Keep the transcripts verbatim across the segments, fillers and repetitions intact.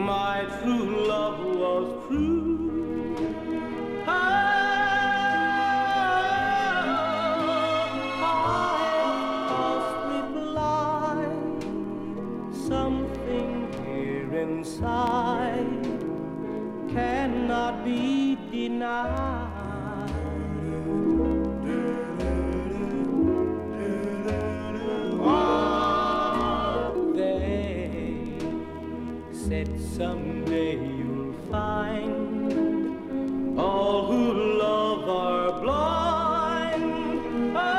my true love was true. Oh, I replied, something here inside cannot be denied. Said someday you'll find all who love are blind. Oh,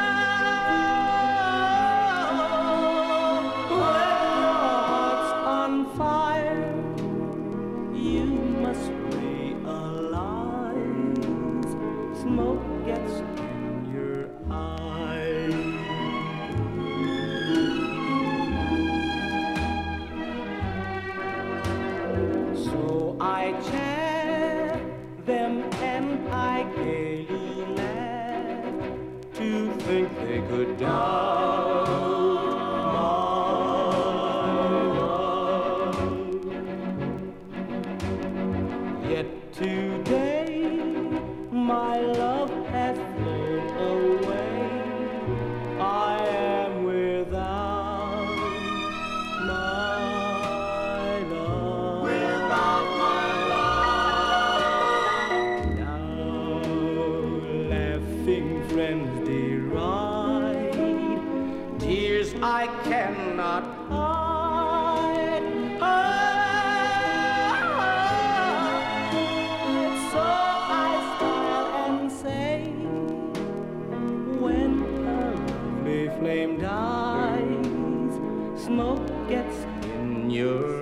when your heart's on fire, you must realize smoke gets in your eyes. So I chaff them and I gaily laugh to think they could doubt my love. Yet today my love has flown away. I am without my love. Without my love. Now laughing friends deride, tears I cannot hide. Oh, so I smile and say, when a lovely flame dies, smoke gets in your